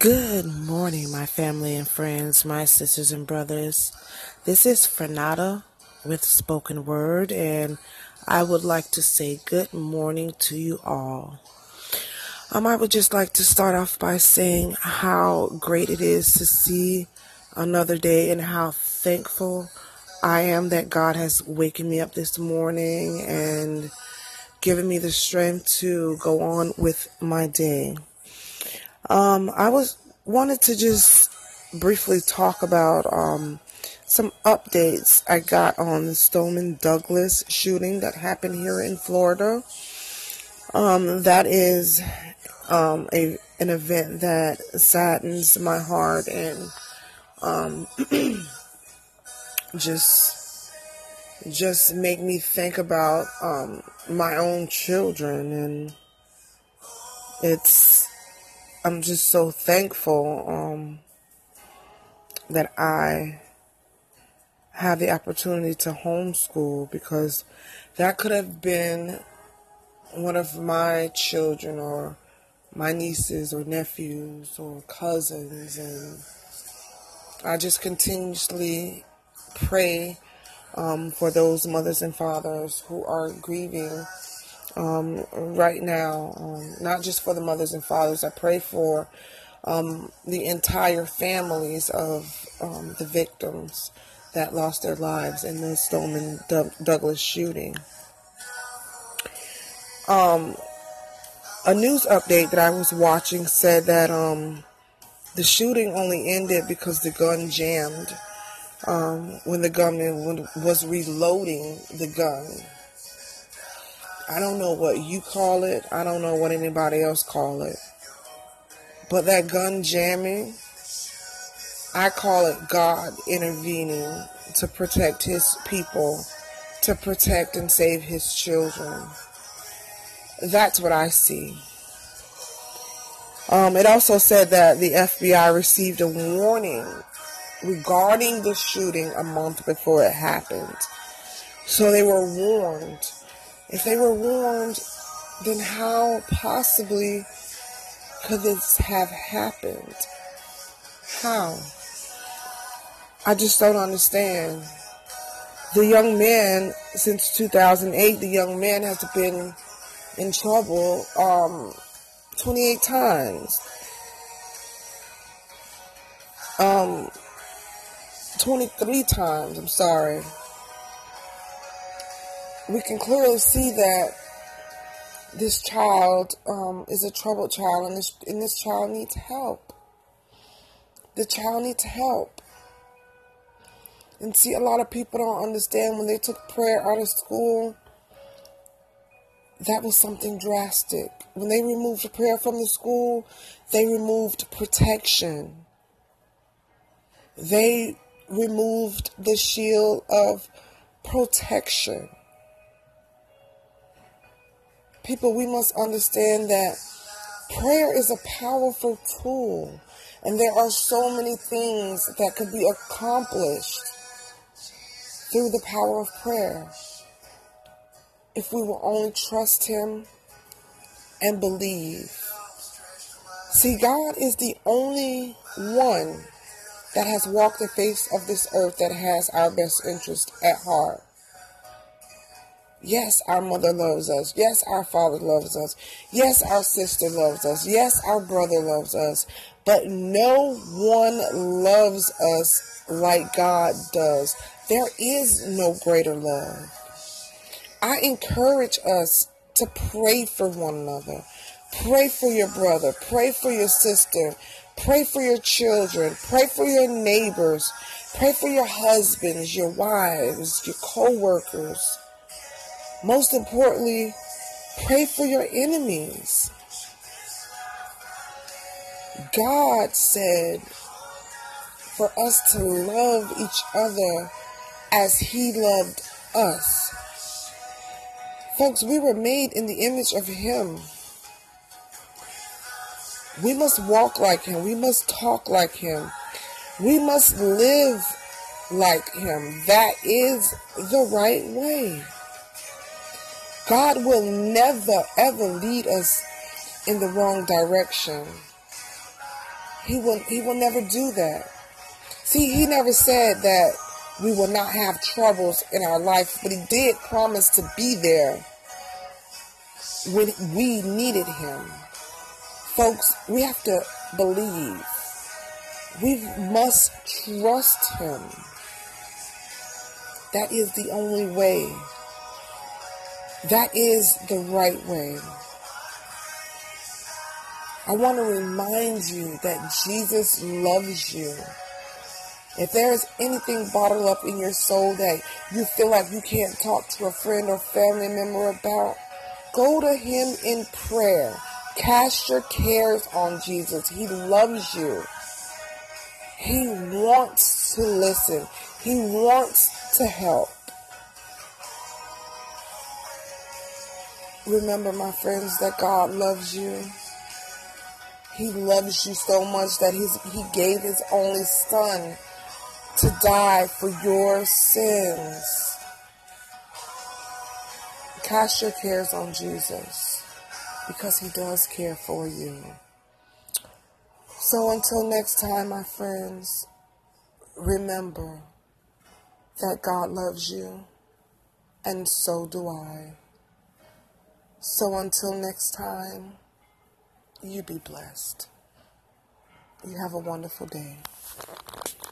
Good morning, my family and friends, my sisters and brothers. This is Fernanda with Spoken Word, and I would like to say good morning to you all. I would just like to start off by saying how great it is to see another day and how thankful I am that God has wakened me up this morning and given me the strength to go on with my day. Wanted to just briefly talk about some updates I got on the Stoneman Douglas shooting that happened here in Florida. That is an event that saddens my heart and just make me think about my own children, and I'm just so thankful that I have the opportunity to homeschool, because that could have been one of my children or my nieces or nephews or cousins, and I just continuously pray for those mothers and fathers who are grieving right now, not just for the mothers and fathers. I pray for the entire families of the victims that lost their lives in the Stoneman Douglas shooting. A news update that I was watching said that the shooting only ended because the gun jammed when the gunman was reloading the gun. I don't know what you call it. I don't know what anybody else call it. But that gun jamming, I call it God intervening to protect his people, to protect and save his children. That's what I see. It also said that the FBI received a warning regarding the shooting a month before it happened. So they were warned. If they were warned, then how possibly could this have happened? How? I just don't understand. The young man, since 2008, the young man has been in trouble 28 times. 23 times, I'm sorry. We can clearly see that this child is a troubled child, and this child needs help. The child needs help. And see, a lot of people don't understand when they took prayer out of school, that was something drastic. When they removed prayer from the school, they removed protection. They removed the shield of protection. People, we must understand that prayer is a powerful tool, and there are so many things that could be accomplished through the power of prayer, if we will only trust him and believe. See, God is the only one that has walked the face of this earth that has our best interest at heart. Yes, our mother loves us. Yes, our father loves us. Yes, our sister loves us. Yes, our brother loves us. But no one loves us like God does. There is no greater love. I encourage us to pray for one another. Pray for your brother. Pray for your sister. Pray for your children. Pray for your neighbors. Pray for your husbands, your wives, your co-workers. Most importantly, pray for your enemies. God said for us to love each other as he loved us. Folks, we were made in the image of him. We must walk like him. We must talk like him. We must live like him. That is the right way. God will never, ever lead us in the wrong direction. He will never do that. See, he never said that we will not have troubles in our life, but he did promise to be there when we needed him. Folks, we have to believe. We must trust him. That is the only way. That is the right way. I want to remind you that Jesus loves you. If there is anything bottled up in your soul that you feel like you can't talk to a friend or family member about, go to him in prayer. Cast your cares on Jesus. He loves you. He wants to listen. He wants to help. Remember, my friends, that God loves you. He loves you so much that he gave his only son to die for your sins. Cast your cares on Jesus because he does care for you. So until next time, my friends, remember that God loves you, and so do I. So until next time, you be blessed. You have a wonderful day.